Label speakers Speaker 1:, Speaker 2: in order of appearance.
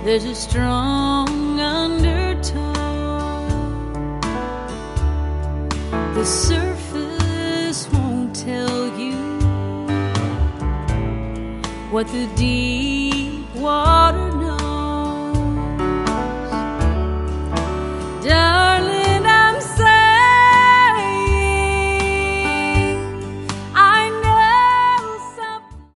Speaker 1: There's a strong undertow. The surface won't tell you what the deep water knows.